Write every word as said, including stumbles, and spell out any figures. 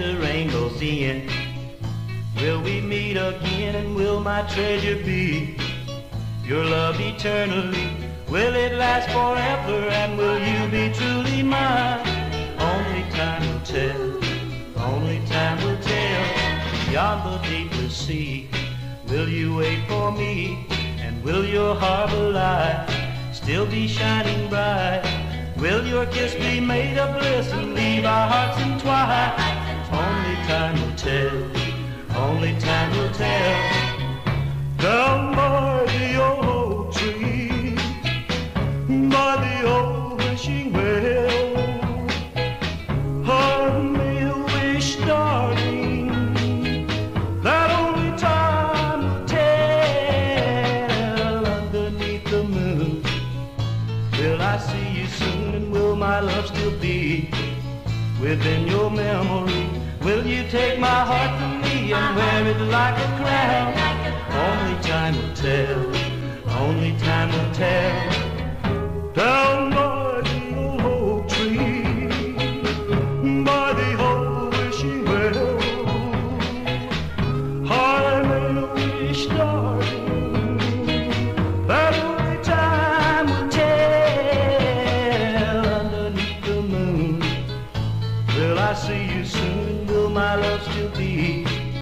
the rainbow's end. Will we meet again, and will my treasure be your love eternally? Will it last forever, and will you be truly mine? Only time will tell, only time will tell. Beyond the deepless sea, will you wait for me? And will your harbor light still be shining bright? Will your kiss be made of bliss and leave our hearts entwined? Only time will tell, only time will tell. Down by the old tree, by the old wishing well, heard me a wish, darling, that only time will tell. Underneath the moon, will I see you soon, and will my love still be within your memory? Will you take my heart from me and wear it like a crown? Only time will tell.